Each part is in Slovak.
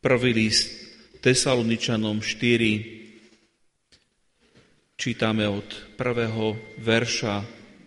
Prvý list Tesaloničanom 4, čítame od 1. verša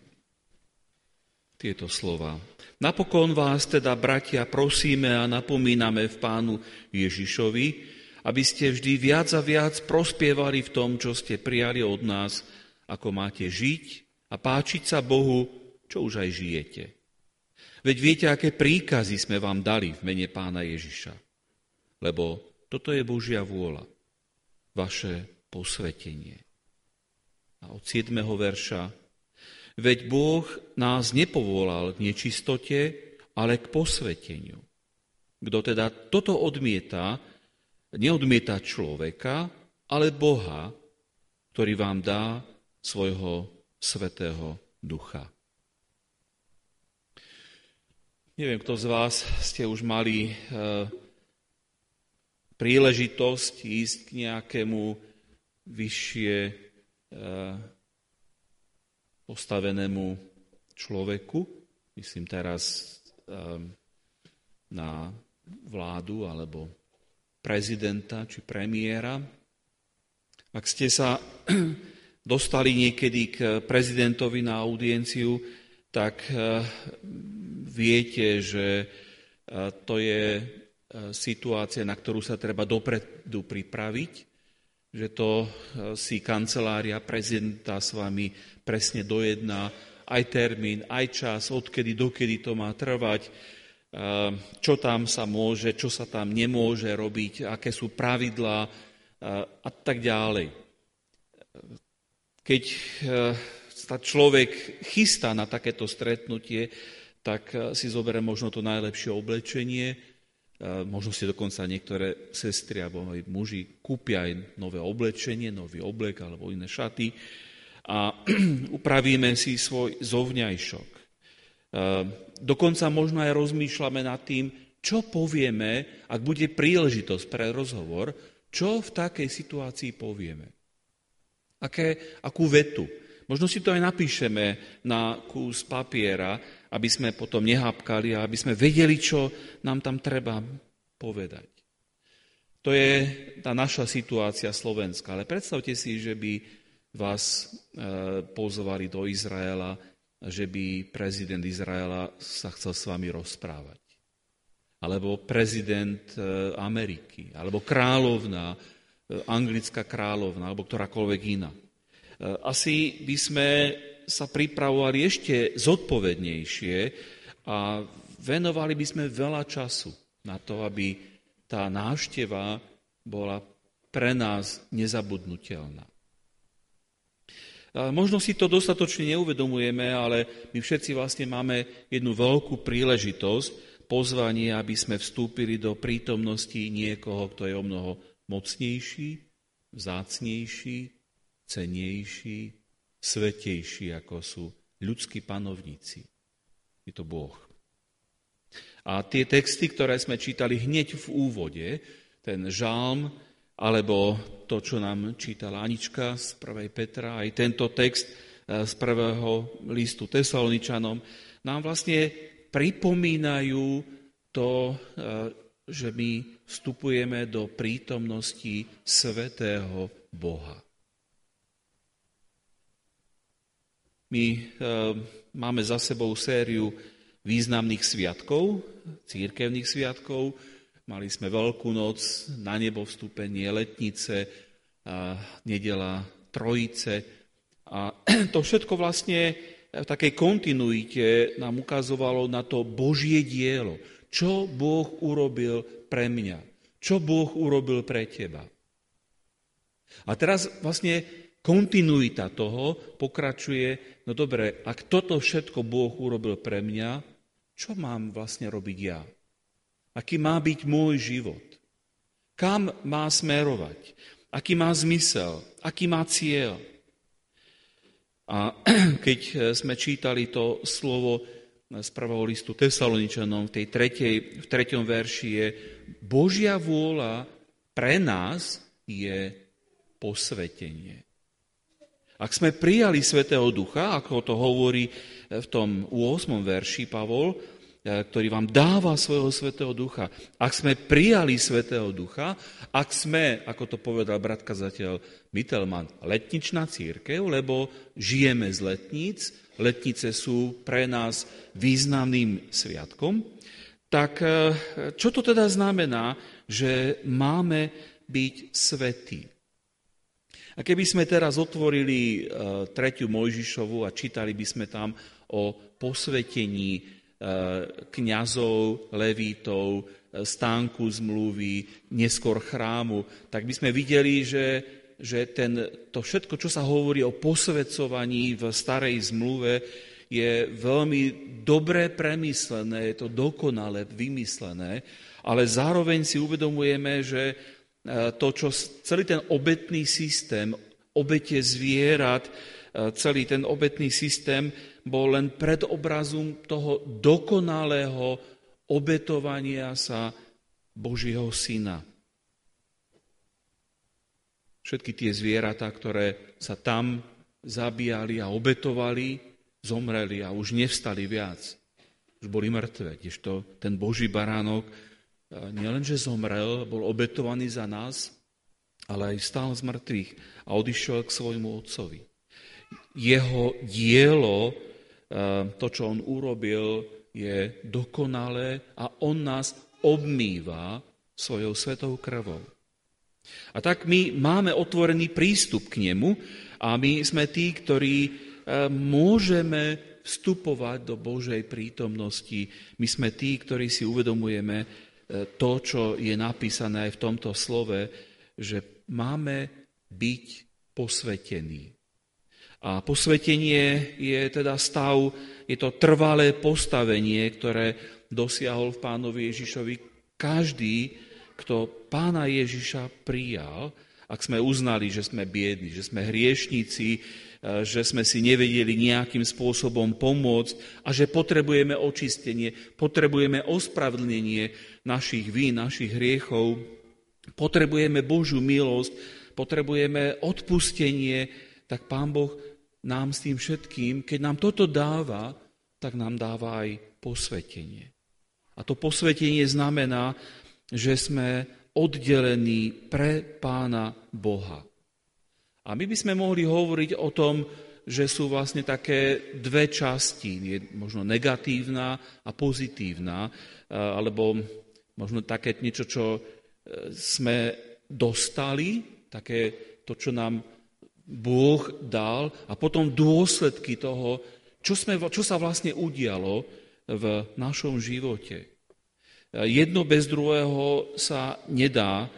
tieto slova. Napokon vás teda, bratia, prosíme a napomíname v Pánu Ježišovi, aby ste vždy viac a viac prospievali v tom, čo ste prijali od nás, ako máte žiť a páčiť sa Bohu, čo už aj žijete. Veď viete, aké príkazy sme vám dali v mene Pána Ježiša. Lebo toto je Božia vôľa, vaše posvetenie. A od 7. verša. Veď Boh nás nepovolal k nečistote, ale k posveteniu. Kto teda toto odmieta, neodmieta človeka, ale Boha, ktorý vám dá svojho svätého ducha. Neviem, kto z vás ste už mali príležitosť ísť k nejakému vyššie postavenému človeku, myslím teraz na vládu alebo prezidenta či premiéra. Ak ste sa dostali niekedy k prezidentovi na audienciu, tak viete, že to je situácia, na ktorú sa treba dopredu pripraviť, že to si kancelária prezidenta s vami presne dojedná aj termín, aj čas, odkedy dokedy to má trvať, čo tam sa môže, čo sa tam nemôže robiť, aké sú pravidlá a tak ďalej. Keď sa človek chystá na takéto stretnutie, tak si zoberie možno to najlepšie oblečenie, možno si dokonca niektoré sestry alebo muži kúpia aj nové oblečenie, nový oblek alebo iné šaty a upravíme si svoj zovňajšok. Dokonca možno aj rozmýšľame nad tým, čo povieme, ak bude príležitosť pre rozhovor, čo v takej situácii povieme. Akú vetu. Možno si to aj napíšeme na kus papiera, aby sme potom nehápkali a aby sme vedeli, čo nám tam treba povedať. To je tá naša situácia slovenská. Ale predstavte si, že by vás pozvali do Izraela, že by prezident Izraela sa chcel s vami rozprávať. Alebo prezident Ameriky, alebo kráľovna, anglická kráľovna, alebo ktorákoľvek iná. Asi by sme sa pripravovali ešte zodpovednejšie a venovali by sme veľa času na to, aby tá návšteva bola pre nás nezabudnutelná. Možno si to dostatočne neuvedomujeme, ale my všetci vlastne máme jednu veľkú príležitosť, pozvanie, aby sme vstúpili do prítomnosti niekoho, kto je omnoho mocnejší, vzácnejší, cennejší, svätejší, ako sú ľudskí panovníci. Je to Boh. A tie texty, ktoré sme čítali hneď v úvode, ten žalm, alebo to, čo nám čítala Anička z 1. Petra, aj tento text z 1. listu Tesaloničanom, nám vlastne pripomínajú to, že my vstupujeme do prítomnosti svätého Boha. My máme za sebou sériu významných sviatkov, cirkevných sviatkov. Mali sme Veľkú noc, na nebo vstúpenie, letnice, nedeľa Trojice. A to všetko vlastne v takej kontinuite nám ukazovalo na to Božie dielo. Čo Boh urobil pre mňa? Čo Boh urobil pre teba? A teraz vlastne kontinuita toho pokračuje, no dobre, ak toto všetko Boh urobil pre mňa, čo mám vlastne robiť ja? Aký má byť môj život? Kam má smerovať? Aký má zmysel? Aký má cieľ? A keď sme čítali to slovo z 1. listu Tesaloničanom v 3. verši je Božia vôľa pre nás je posvetenie. Ak sme prijali Svätého Ducha, ako to hovorí v tom 8. verši Pavol, ktorý vám dáva svojho Svätého Ducha. Ak sme prijali Svätého Ducha, ak sme, ako to povedal brat kazateľ Mittelman, letničná cirkev, lebo žijeme z letníc, letnice sú pre nás významným sviatkom, tak čo to teda znamená, že máme byť svätí? A keby sme teraz otvorili 3. Mojžišovu a čítali by sme tam o posvetení kňazov, levítov, stánku zmluvy, neskôr chrámu, tak by sme videli, že to všetko, čo sa hovorí o posväcovaní v starej zmluve, je veľmi dobre premyslené, je to dokonale vymyslené, ale zároveň si uvedomujeme, že celý ten obetný systém, obete zvierat, celý ten obetný systém bol len predobrazom toho dokonalého obetovania sa Božieho Syna. Všetky tie zvieratá, ktoré sa tam zabíjali a obetovali, zomreli a už nevstali viac. Už boli mŕtve, kdežto ten Boží baránok nielenže zomrel, bol obetovaný za nás, ale aj vstal z mŕtvych a odišiel k svojmu otcovi. Jeho dielo, to, čo on urobil, je dokonalé a on nás obmýva svojou svetou krvou. A tak my máme otvorený prístup k nemu a my sme tí, ktorí môžeme vstupovať do Božej prítomnosti. My sme tí, ktorí si uvedomujeme to, čo je napísané aj v tomto slove, že máme byť posvetení. A posvetenie je teda stav, je to trvalé postavenie, ktoré dosiahol v Pánovi Ježišovi každý, kto Pána Ježiša prijal, ak sme uznali, že sme biední, že sme hriešnici, že sme si nevedeli nejakým spôsobom pomôcť a že potrebujeme očistenie, potrebujeme ospravedlnenie našich vín, našich hriechov, potrebujeme Božiu milosť, potrebujeme odpustenie, tak Pán Boh nám s tým všetkým, keď nám toto dáva, tak nám dáva aj posvetenie. A to posvetenie znamená, že sme oddelení pre Pána Boha. A my by sme mohli hovoriť o tom, že sú vlastne také dve časti, je možno negatívna a pozitívna, alebo možno také niečo, čo sme dostali, také to, čo nám Boh dal, a potom dôsledky toho, čo sa vlastne udialo v našom živote. Jedno bez druhého sa nedá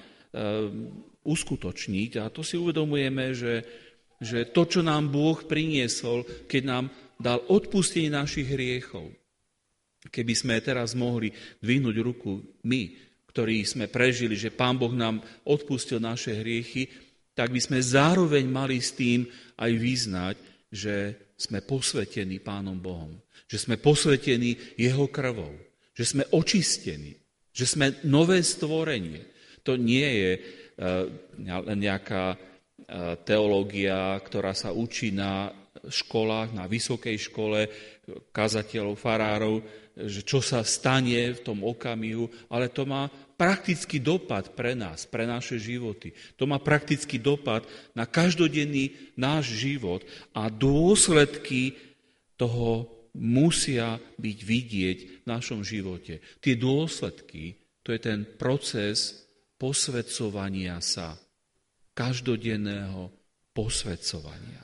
uskutočniť a to si uvedomujeme, že to, čo nám Boh priniesol, keď nám dal odpustenie našich hriechov, keby sme teraz mohli dvihnúť ruku my, ktorí sme prežili, že Pán Boh nám odpustil naše hriechy, tak by sme zároveň mali s tým aj vyznať, že sme posvetení Pánom Bohom, že sme posvetení Jeho krvou, že sme očistení, že sme nové stvorenie. To nie je len nejaká teológia, ktorá sa učí na školách, na vysokej škole, kazateľov, farárov, že čo sa stane v tom okamihu, ale to má praktický dopad pre nás, pre naše životy. To má praktický dopad na každodenný náš život a dôsledky toho musia byť vidieť v našom živote. Tie dôsledky, to je ten proces posväcovania sa, každodenného posväcovania.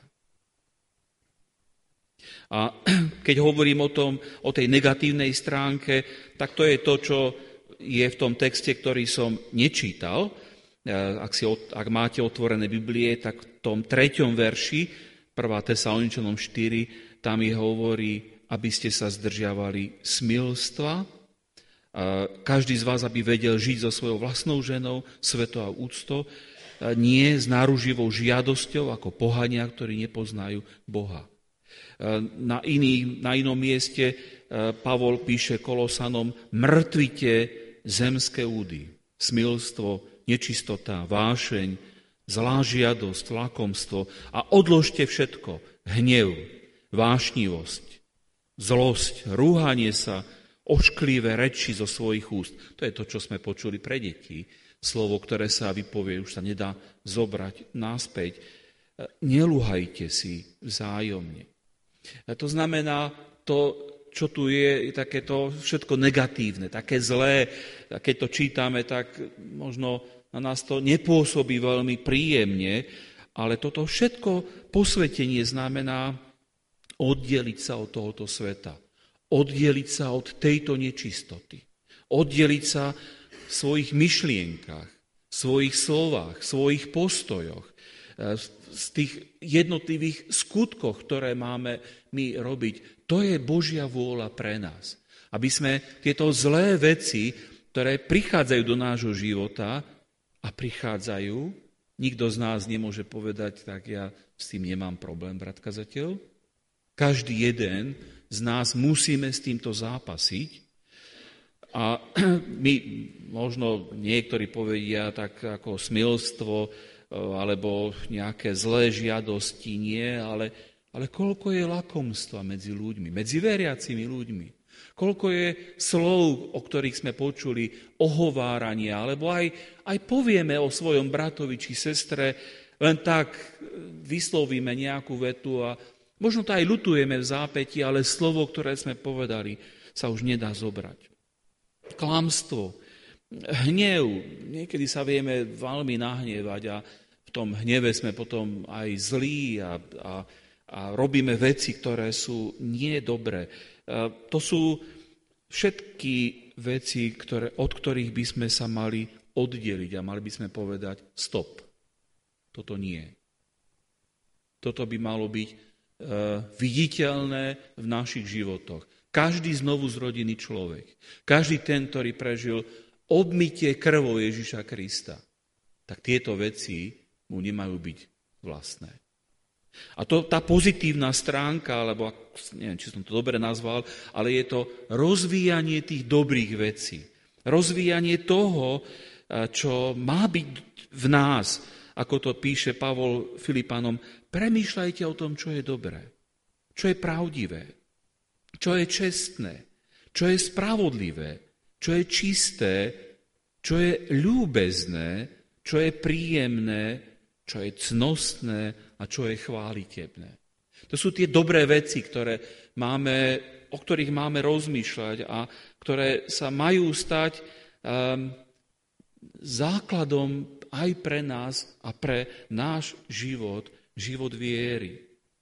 A keď hovorím o tej negatívnej stránke, tak to je to, čo je v tom texte, ktorý som nečítal. Ak máte otvorené Biblie, tak v tom 3. verši, 1. Tesaloničanom 4, tam je hovorí, aby ste sa zdržiavali smilstva, každý z vás, aby vedel žiť so svojou vlastnou ženou, sveto a úcto, nie s náruživou žiadosťou, ako pohania, ktorí nepoznajú Boha. Na inom mieste Pavol píše Kolosanom, mŕtvite zemské údy, smilstvo, nečistota, vášeň, zlá žiadosť, lakomstvo a odložte všetko, hnev, vášnivosť, zlosť, rúhanie sa, ošklivé reči zo svojich úst. To je to, čo sme počuli pre deti. Slovo, ktoré sa vypovie, už sa nedá zobrať naspäť. Nelúhajte si vzájomne. A to znamená, to, čo tu je takéto všetko negatívne, také zlé. A keď to čítame, tak možno na nás to nepôsobí veľmi príjemne, ale toto všetko posvetenie znamená oddeliť sa od tohoto sveta. Oddeliť sa od tejto nečistoty. Oddeliť sa v svojich myšlienkach, v svojich slovách, v svojich postojoch, z tých jednotlivých skutkoch, ktoré máme my robiť. To je Božia vôľa pre nás. Aby sme tieto zlé veci, ktoré prichádzajú do nášho života a prichádzajú, nikto z nás nemôže povedať, tak ja s tým nemám problém, brat kazateľ. Každý jeden z nás musíme s týmto zápasiť. A my, možno niektorí povedia tak ako smilstvo, alebo nejaké zlé žiadosti, nie, ale koľko je lakomstva medzi ľuďmi, medzi veriacimi ľuďmi. Koľko je slov, o ktorých sme počuli, ohovárania, alebo aj povieme o svojom bratovi či sestre, len tak vyslovíme nejakú vetu a možno to aj ľutujeme v zápäti, ale slovo, ktoré sme povedali, sa už nedá zobrať. Klamstvo, hnev, niekedy sa vieme veľmi nahnevať a v tom hneve sme potom aj zlí a robíme veci, ktoré sú nie dobré. To sú všetky veci, od ktorých by sme sa mali oddeliť a mali by sme povedať stop. Toto nie. Toto by malo byť viditeľné v našich životoch. Každý znovu zrodený človek, každý ten, ktorý prežil obmytie krvou Ježiša Krista, tak tieto veci mu nemajú byť vlastné. A to tá pozitívna stránka, alebo neviem, či som to dobre nazval, ale je to rozvíjanie tých dobrých vecí. Rozvíjanie toho, čo má byť v nás, ako to píše Pavol Filipanom, premýšľajte o tom, čo je dobré, čo je pravdivé, čo je čestné, čo je spravodlivé, čo je čisté, čo je ľúbezné, čo je príjemné, čo je cnostné a čo je chválitebné. To sú tie dobré veci, o ktorých máme rozmýšľať a ktoré sa majú stať základom aj pre nás a pre náš život, život viery.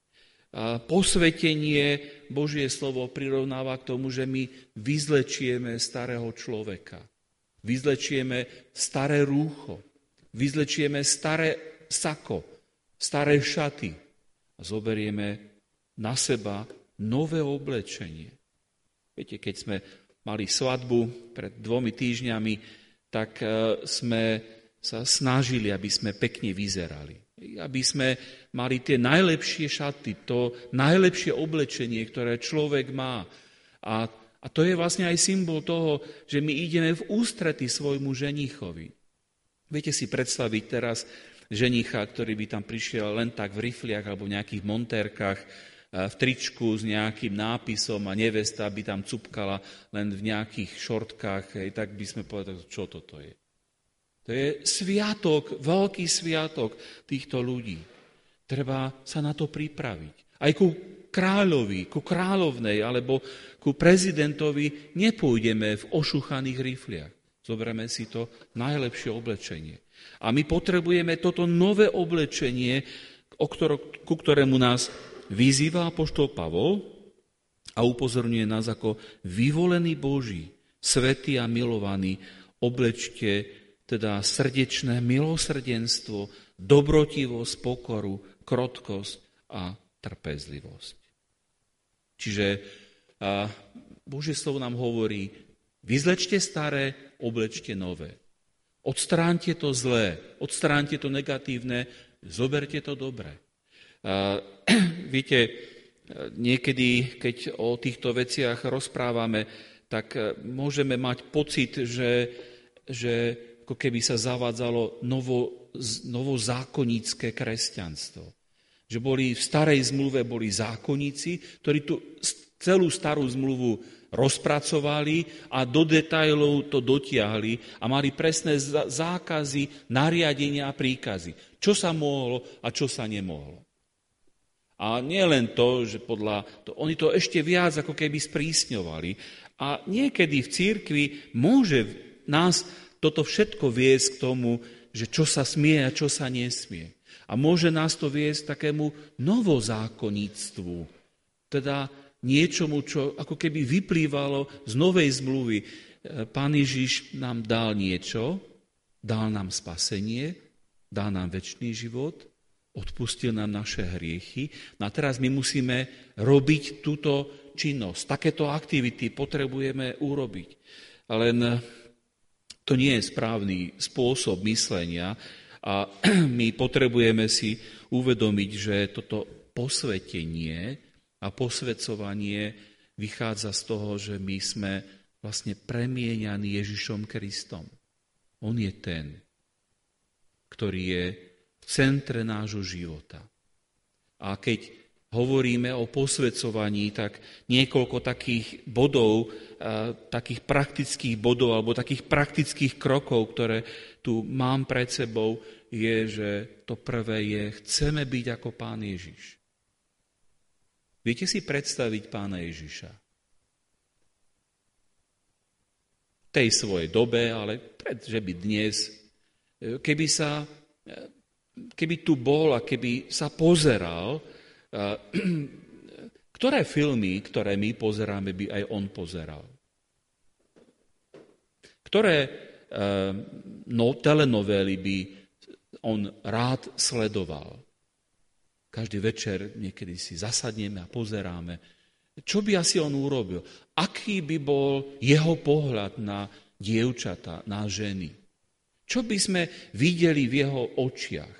Posvetenie, Božie slovo prirovnáva k tomu, že my vyzlečieme starého človeka. Vyzlečieme staré rúcho. Vyzlečieme staré sako, staré šaty a zoberieme na seba nové oblečenie. Viete, keď sme mali svadbu pred 2 týždňami, tak sme sa snažili, aby sme pekne vyzerali. Aby sme mali tie najlepšie šaty, to najlepšie oblečenie, ktoré človek má. A to je vlastne aj symbol toho, že my ideme v ústrety svojmu ženichovi. Viete si predstaviť teraz ženicha, ktorý by tam prišiel len tak v rifliach alebo v nejakých montérkach, v tričku s nejakým nápisom a nevesta by tam cupkala len v nejakých šortkách, tak by sme povedali, čo toto je. To je sviatok, veľký sviatok týchto ľudí. Treba sa na to pripraviť. Aj ku kráľovi, ku kráľovnej alebo ku prezidentovi nepôjdeme v ošuchaných rifliach. Zoberieme si to najlepšie oblečenie. A my potrebujeme toto nové oblečenie, ku ktorému nás vyzýva apoštol Pavol a upozorňuje nás ako vyvolený Boží, svätý a milovaný, oblečte teda srdečné milosrdenstvo, dobrotivosť, pokoru, krotkosť a trpezlivosť. Čiže Božie slovo nám hovorí, vyzlečte staré, oblečte nové. Odstránte to zlé, odstránte to negatívne, zoberte to dobré. Viete, niekedy, keď o týchto veciach rozprávame, tak môžeme mať pocit, že ako keby sa zavádzalo novozákonnícke kresťanstvo. Že v starej zmluve boli zákonníci, ktorí tu celú starú zmluvu rozpracovali a do detailov to dotiahli a mali presné zákazy, nariadenia a príkazy. Čo sa mohlo a čo sa nemohlo. A nie len to, že oni to ešte viac ako keby sprísňovali. A niekedy v cirkvi môže nás toto všetko viesť k tomu, že čo sa smie a čo sa nesmie. A môže nás to viesť k takému novozákonníctvu, teda niečomu, čo ako keby vyplývalo z novej zmluvy. Pán Ježiš nám dal niečo, dal nám spasenie, dal nám večný život, odpustil nám naše hriechy. No a teraz my musíme robiť túto činnosť. Takéto aktivity potrebujeme urobiť. Len to nie je správny spôsob myslenia a my potrebujeme si uvedomiť, že toto posvetenie a posvedzovanie vychádza z toho, že my sme vlastne premieňaní Ježišom Kristom. On je ten, ktorý je v centre nášho života. A keď hovoríme o posvedzovaní, tak niekoľko takých bodov, takých praktických bodov alebo takých praktických krokov, ktoré tu mám pred sebou, je, že to prvé je, chceme byť ako Pán Ježiš. Viete si predstaviť Pána Ježiša? V tej svojej dobe, ale že by dnes, keby tu bol a keby sa pozeral, ktoré filmy, ktoré my pozeráme, by aj on pozeral? Ktoré telenovely by on rád sledoval? Každý večer niekedy si zasadneme a pozeráme. Čo by asi on urobil? Aký by bol jeho pohľad na dievčatá, na ženy? Čo by sme videli v jeho očiach?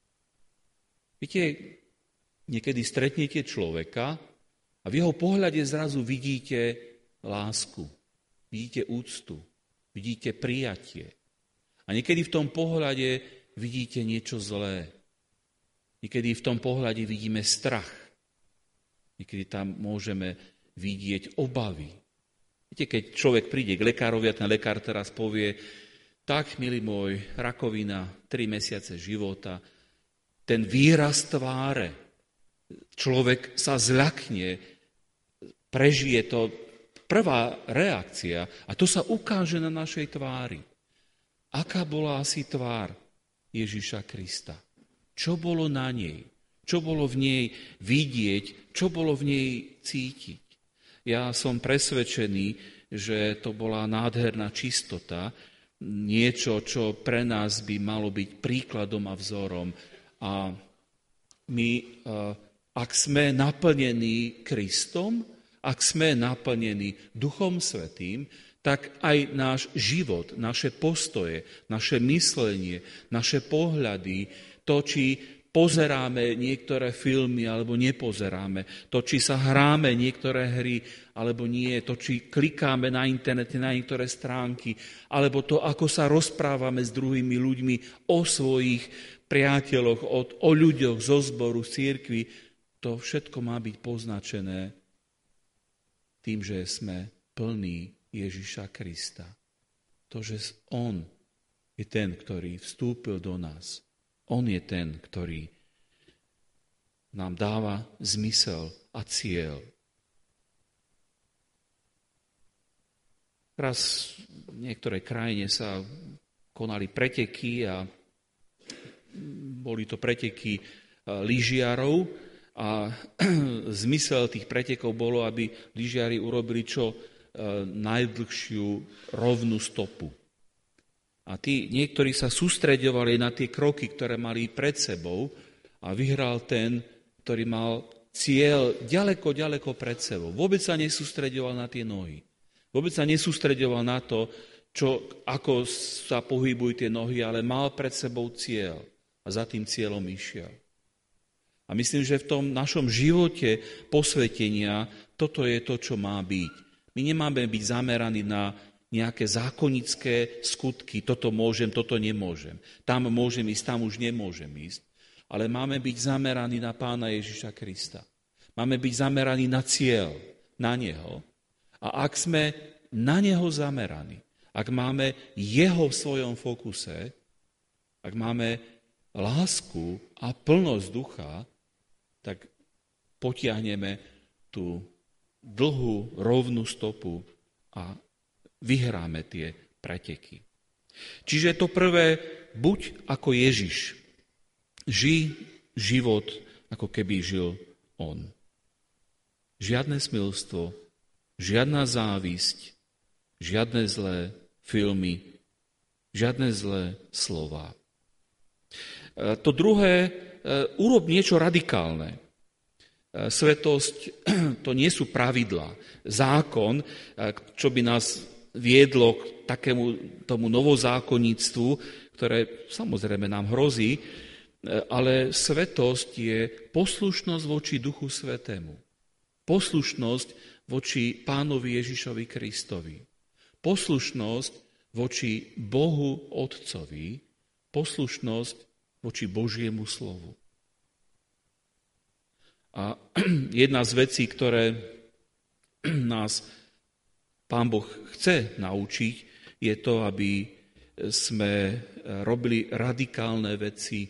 Viete, niekedy stretnete človeka a v jeho pohľade zrazu vidíte lásku, vidíte úctu, vidíte prijatie. A niekedy v tom pohľade vidíte niečo zlé. Niekedy v tom pohľade vidíme strach. Niekedy tam môžeme vidieť obavy. Viete, keď človek príde k lekárovi a ten lekár teraz povie, tak, milý môj, rakovina, 3 mesiace života, ten výraz tváre, človek sa zľakne, prežije to, prvá reakcia a to sa ukáže na našej tvári. Aká bola asi tvár Ježiša Krista? Čo bolo na nej? Čo bolo v nej vidieť? Čo bolo v nej cítiť? Ja som presvedčený, že to bola nádherná čistota, niečo, čo pre nás by malo byť príkladom a vzorom. A my, ak sme naplnení Kristom, ak sme naplnení Duchom Svätým, tak aj náš život, naše postoje, naše myslenie, naše pohľady, to, či pozeráme niektoré filmy alebo nepozeráme, to, či sa hráme niektoré hry alebo nie, to, či klikáme na internete na niektoré stránky, alebo to, ako sa rozprávame s druhými ľuďmi o svojich priateľoch, o ľuďoch zo zboru, z cirkvi, to všetko má byť poznačené tým, že sme plní Ježiša Krista. To, že on je ten, ktorý vstúpil do nás. On je ten, ktorý nám dáva zmysel a cieľ. Raz v niektorej krajine sa konali preteky a boli to preteky lyžiarov a zmysel tých pretekov bolo, aby lyžiari urobili čo najdlhšiu rovnú stopu. A niektorí sa sústreďovali na tie kroky, ktoré mali pred sebou a vyhral ten, ktorý mal cieľ ďaleko, ďaleko pred sebou. Vôbec sa nesústreďoval na tie nohy. Vôbec sa nesústreďoval na to, ako sa pohybujú tie nohy, ale mal pred sebou cieľ a za tým cieľom išiel. A myslím, že v tom našom živote posvetenia toto je to, čo má byť. My nemáme byť zameraní na nejaké zákonické skutky, toto môžem, toto nemôžem. Tam môžem ísť, tam už nemôžem ísť. Ale máme byť zameraní na Pána Ježiša Krista. Máme byť zameraní na cieľ, na Neho. A ak sme na neho zameraní, ak máme jeho v svojom fokuse, ak máme lásku a plnosť ducha, tak potiahneme tú dlhú, rovnú stopu a vyhráme tie preteky. Čiže to prvé, buď ako Ježiš. Žij život, ako keby žil on. Žiadne smilstvo, žiadna závisť, žiadne zlé filmy, žiadne zlé slová. To druhé, urob niečo radikálne. Svetosť to nie sú pravidlá. Zákon, čo by nás viedlo k takému tomu novozákonníctvu, ktoré samozrejme nám hrozí, ale svetosť je poslušnosť voči Duchu Svätému. Poslušnosť voči Pánovi Ježišovi Kristovi. Poslušnosť voči Bohu Otcovi. Poslušnosť voči Božiemu slovu. A jedna z vecí, ktoré nás Pán Boh chce naučiť, je to, aby sme robili radikálne veci,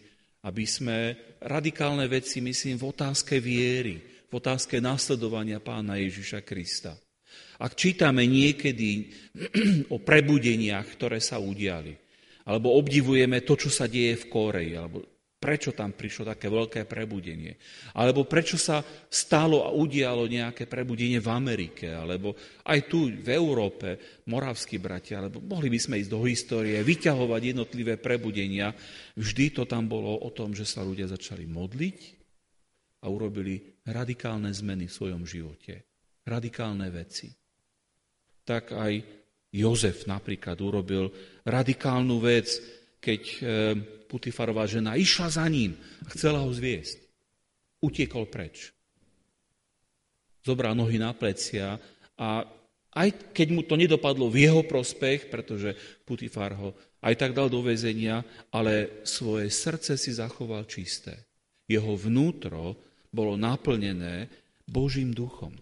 myslím, v otázke viery, v otázke nasledovania Pána Ježiša Krista. Ak čítame niekedy o prebudeniach, ktoré sa udiali, alebo obdivujeme to, čo sa deje v Kóreji, alebo prečo tam prišlo také veľké prebudenie, alebo prečo sa stalo a udialo nejaké prebudenie v Amerike, alebo aj tu v Európe, moravskí bratia, alebo mohli by sme ísť do histórie, vyťahovať jednotlivé prebudenia. Vždy to tam bolo o tom, že sa ľudia začali modliť a urobili radikálne zmeny v svojom živote. Radikálne veci. Tak aj Jozef napríklad urobil radikálnu vec, keď Putifarová žena išla za ním a chcela ho zviesť. Utiekol preč. Zobral nohy na plecia a aj keď mu to nedopadlo v jeho prospech, pretože Putifar ho aj tak dal do väzenia, ale svoje srdce si zachoval čisté. Jeho vnútro bolo naplnené Božím duchom.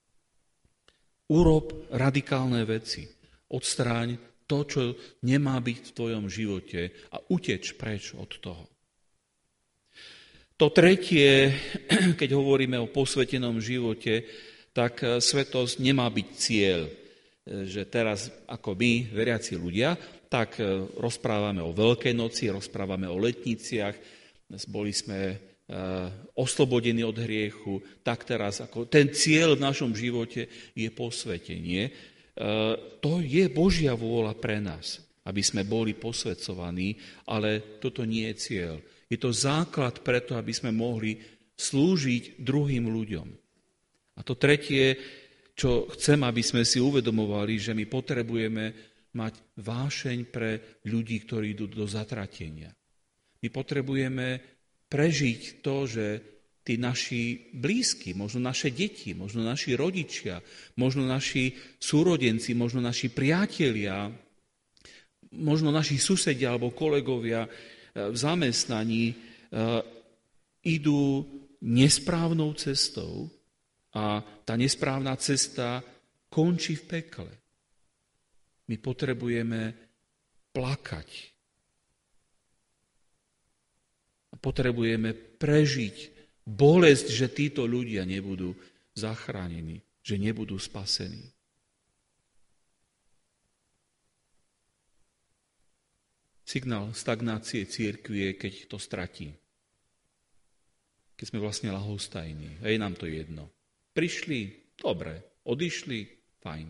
Urob radikálne veci. Odstráň to, čo nemá byť v tvojom živote a uteč preč od toho. To tretie, keď hovoríme o posvetenom živote, tak svetosť nemá byť cieľ. Že teraz, ako my, veriaci ľudia, tak rozprávame o Veľkej noci, rozprávame o letniciach, boli sme oslobodení od hriechu, tak teraz ako ten cieľ v našom živote je posvetenie. To je Božia vôľa pre nás, aby sme boli posväcovaní, ale toto nie je cieľ. Je to základ preto, aby sme mohli slúžiť druhým ľuďom. A to tretie, čo chcem, aby sme si uvedomovali, že my potrebujeme mať vášeň pre ľudí, ktorí idú do zatratenia. My potrebujeme prežiť to, že tí naši blízki, možno naše deti, možno naši rodičia, možno naši súrodenci, možno naši priatelia, možno naši susedia alebo kolegovia v zamestnaní idú nesprávnou cestou a tá nesprávna cesta končí v pekle. My potrebujeme plakať. Potrebujeme prežiť bolesť, že títo ľudia nebudú zachránení, že nebudú spasení. Signál stagnácie cirkvi je, keď to stratí. Keď sme vlastne ľahostajní. Je nám to jedno. Prišli, dobre. Odišli, fajn.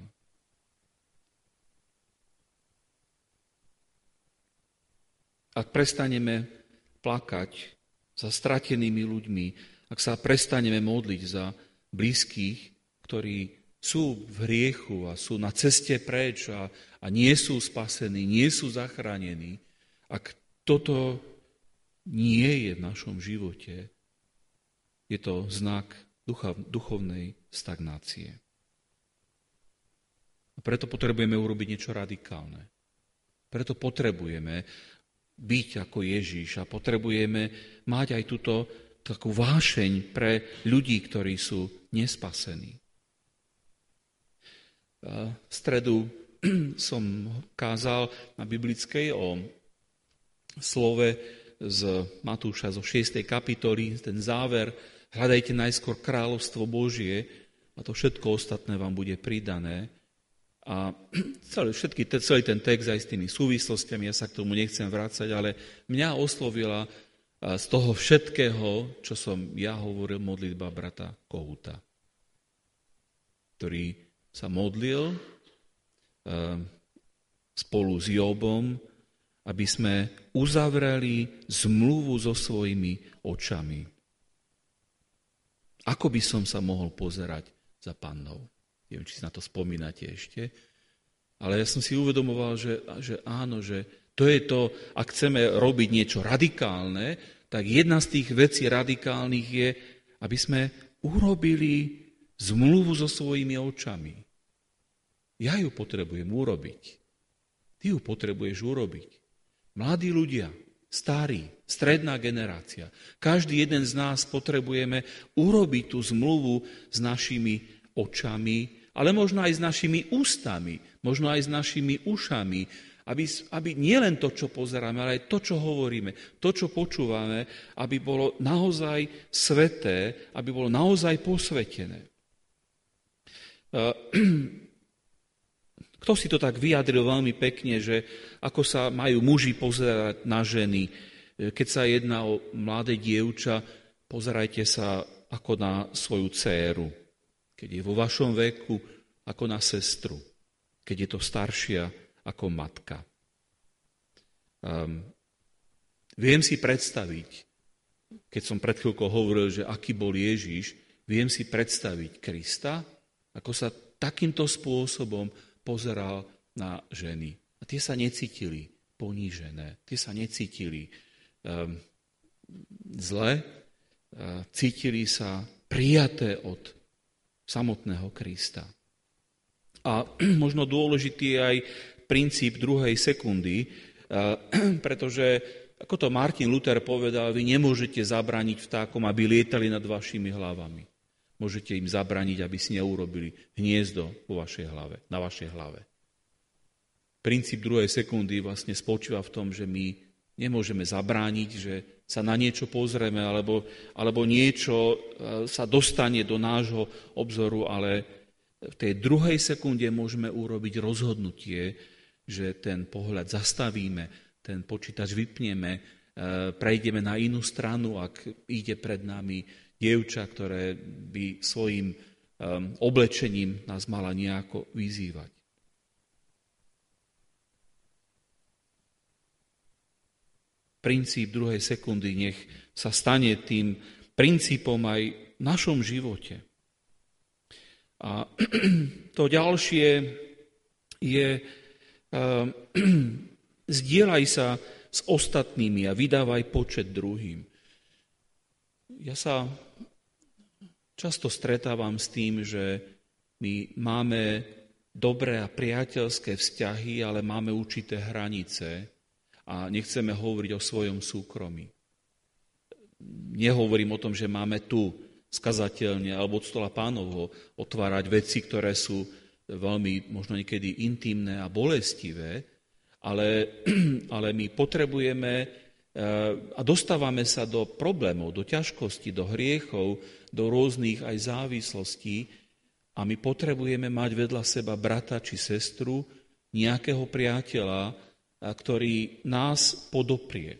Ak prestaneme plakať za stratenými ľuďmi, ak sa prestaneme modliť za blízkych, ktorí sú v hriechu a sú na ceste preč a nie sú spasení, nie sú zachránení, ak toto nie je v našom živote, je to znak duchovnej stagnácie. A preto potrebujeme urobiť niečo radikálne. Preto potrebujeme byť ako Ježíš a potrebujeme mať aj túto takú vášeň pre ľudí, ktorí sú nespasení. V stredu som kázal na biblickej o slove z Matúša zo 6. kapitoly, ten záver, hľadajte najskôr kráľovstvo Božie a to všetko ostatné vám bude pridané. A celý ten text aj s tými súvislostiami, ja sa k tomu nechcem vrácať, ale mňa oslovila z toho všetkého, čo som ja hovoril, modlitba brata Kohúta, ktorý sa modlil spolu s Jobom, aby sme uzavreli zmluvu so svojimi očami. Ako by som sa mohol pozerať za Pannou? Neviem, či si na to spomínate ešte. Ale ja som si uvedomoval, že áno, že to je to, ak chceme robiť niečo radikálne, tak jedna z tých vecí radikálnych je, aby sme urobili zmluvu so svojimi očami. Ja ju potrebujem urobiť. Ty ju potrebuješ urobiť. Mladí ľudia, starí, stredná generácia, každý jeden z nás potrebujeme urobiť tú zmluvu s našimi očami, ale možno aj s našimi ústami, možno aj s našimi ušami, aby nielen to, čo pozeráme, ale aj to, čo hovoríme, to, čo počúvame, aby bolo naozaj sveté, aby bolo naozaj posvetené. Kto si to tak vyjadril veľmi pekne, že ako sa majú muži pozerať na ženy, keď sa jedná o mladé dievča, pozerajte sa ako na svoju dcéru. Keď je vo vašom veku, ako na sestru. Keď je to staršia, ako matka. Viem si predstaviť, keď som pred chvíľkou hovoril, že aký bol Ježiš, viem si predstaviť Krista, ako sa takýmto spôsobom pozeral na ženy. A tie sa necítili ponížené, tie sa necítili zle, cítili sa prijaté od samotného Krista. A možno dôležitý je aj princíp druhej sekundy, pretože, ako to Martin Luther povedal, vy nemôžete zabrániť vtákom, aby lietali nad vašimi hlavami. Môžete im zabrániť, aby si neurobili hniezdo vo vašej hlave, na vašej hlave. Princíp druhej sekundy vlastne spočíva v tom, že my nemôžeme zabrániť, že sa na niečo pozrieme, alebo niečo sa dostane do nášho obzoru, ale v tej druhej sekunde môžeme urobiť rozhodnutie, že ten pohľad zastavíme, ten počítač vypneme, prejdeme na inú stranu, ak ide pred nami dievča, ktoré by svojim oblečením nás mala nejako vyzývať. Princíp druhej sekundy nech sa stane tým princípom aj v našom živote. A to ďalšie je zdieľaj sa s ostatnými a vydávaj počet druhým. Ja sa často stretávam s tým, že my máme dobré a priateľské vzťahy, ale máme určité hranice a nechceme hovoriť o svojom súkromí. Nehovorím o tom, že máme tu skazateľne alebo od stola Pánovho otvárať veci, ktoré sú veľmi možno niekedy intimné a bolestivé, ale my potrebujeme a dostávame sa do problémov, do ťažkostí, do hriechov, do rôznych aj závislostí a my potrebujeme mať vedľa seba brata či sestru, nejakého priateľa, ktorý nás podoprie.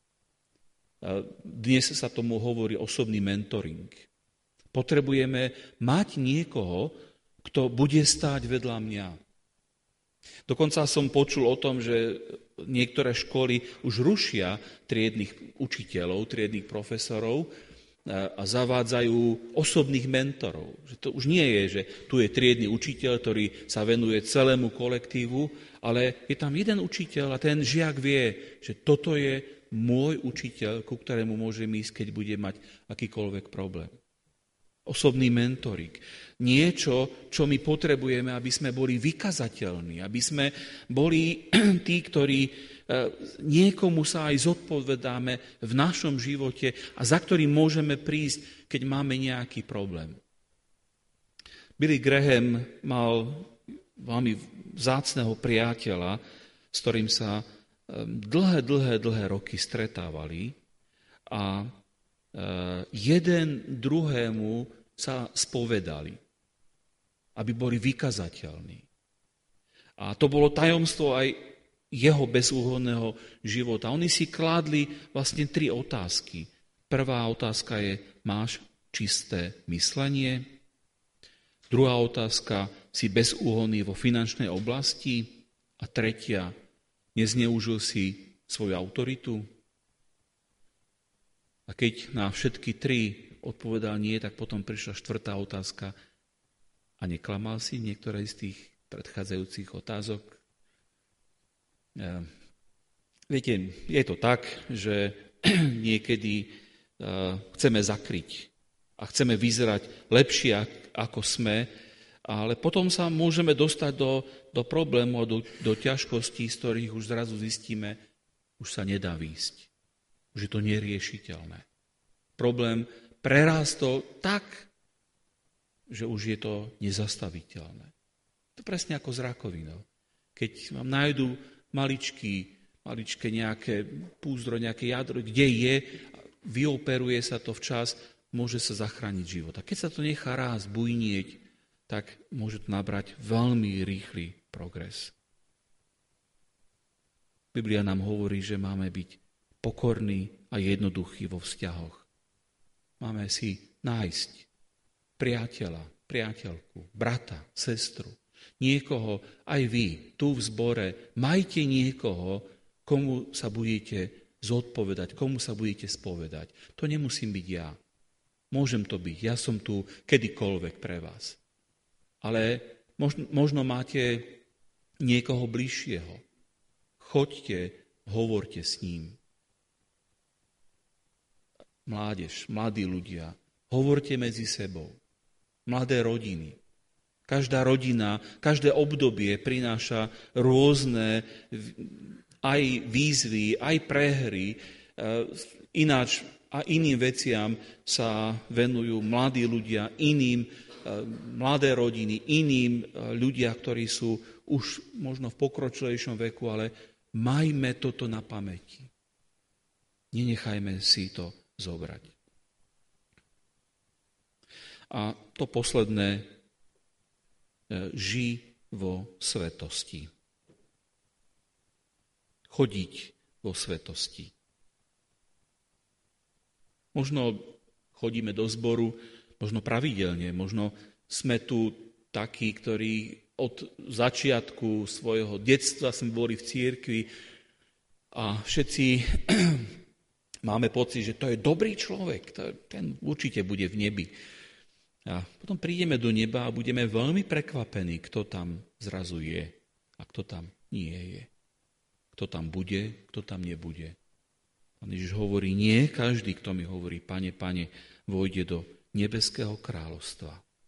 Dnes sa tomu hovorí osobný mentoring. Potrebujeme mať niekoho, kto bude stáť vedľa mňa. Dokonca som počul o tom, že niektoré školy už rušia triednych učiteľov, triednych profesorov a zavádzajú osobných mentorov. Že to už nie je, že tu je triedny učiteľ, ktorý sa venuje celému kolektívu, ale je tam jeden učiteľ a ten žiak vie, že toto je môj učiteľ, ku ktorému môžem ísť, keď bude mať akýkoľvek problém. Osobný mentoring. Niečo, čo my potrebujeme, aby sme boli vykazateľní, aby sme boli tí, ktorí niekomu sa aj zodpovedáme v našom živote a za ktorým môžeme prísť, keď máme nejaký problém. Billy Graham mal veľmi vzácneho priateľa, s ktorým sa dlhé roky stretávali a jeden druhému sa spovedali, aby boli vykazateľní. A to bolo tajomstvo aj jeho bezúhonného života. Oni si kládli vlastne 3 otázky. Prvá otázka je, máš čisté myslenie? Druhá otázka, si bezúhonný vo finančnej oblasti? A tretia, nezneužil si svoju autoritu? A keď na všetky 3 odpovedal nie, tak potom prišla 4. otázka. A neklamal si niektoré z tých predchádzajúcich otázok? Viete, je to tak, že niekedy chceme zakryť a chceme vyzerať lepšie, ako sme, ale potom sa môžeme dostať do problému a do ťažkostí, z ktorých už zrazu zistíme, už sa nedá výjsť. Už je to neriešiteľné. Problém prerástol tak, že už je to nezastaviteľné. To presne ako s rakovinou. Keď vám nájdú maličké nejaké púzdro, nejaké jadro, kde je, vyoperuje sa to včas, môže sa zachrániť život. A keď sa to nechá raz bujnieť, tak môže to nabrať veľmi rýchly progres. Biblia nám hovorí, že máme byť pokorní a jednoduchí vo vzťahoch. Máme si nájsť priateľa, priateľku, brata, sestru, niekoho, aj vy, tu v zbore, majte niekoho, komu sa budete zodpovedať, komu sa budete spovedať. To nemusím byť ja. Môžem to byť, ja som tu kedykoľvek pre vás. Ale možno máte niekoho bližšieho. Choďte, hovorte s ním. Mládež, mladí ľudia, hovorte medzi sebou. Mladé rodiny. Každá rodina, každé obdobie prináša rôzne aj výzvy, aj prehry. Ináč a iným veciam sa venujú mladí ľudia, iným mladé rodiny, iným ľudia, ktorí sú už možno v pokročilejšom veku, ale majme toto na pamäti. Nenechajme si to zobrať. A to posledné, žij vo svetosti. Chodiť vo svetosti. Možno chodíme do zboru, možno pravidelne, možno sme tu takí, ktorí od začiatku svojho detstva sme boli v cirkvi a všetci máme pocit, že to je dobrý človek, ten určite bude v nebi. A potom prídeme do neba a budeme veľmi prekvapení, kto tam zrazu je a kto tam nie je. Kto tam bude, kto tam nebude. Pán Ježiš hovorí, nie každý, kto mi hovorí, Pane, Pane, vojde do nebeského kráľovstva.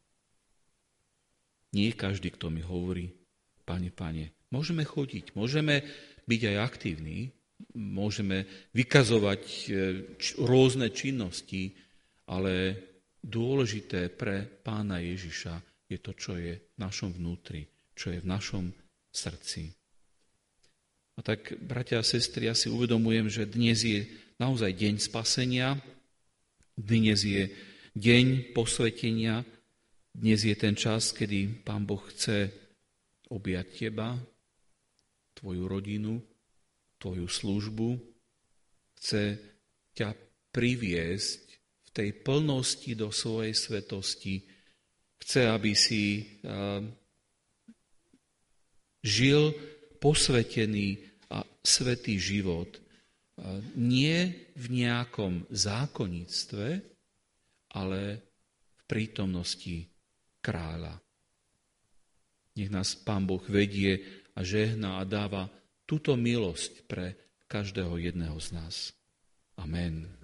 Nie každý, kto mi hovorí, Pane, Pane. Môžeme chodiť, môžeme byť aj aktívni, môžeme vykazovať rôzne činnosti, ale dôležité pre Pána Ježiša je to, čo je v našom vnútri, čo je v našom srdci. A tak, bratia a sestry, ja si uvedomujem, že dnes je naozaj deň spasenia, dnes je deň posvetenia, dnes je ten čas, kedy Pán Boh chce objať teba, tvoju rodinu, tvoju službu, chce ťa priviesť v tej plnosti do svojej svetosti, chce, aby si žil posvetený a svätý život nie v nejakom zákonníctve, ale v prítomnosti kráľa. Nech nás Pán Boh vedie a žehná a dáva túto milosť pre každého jedného z nás. Amen.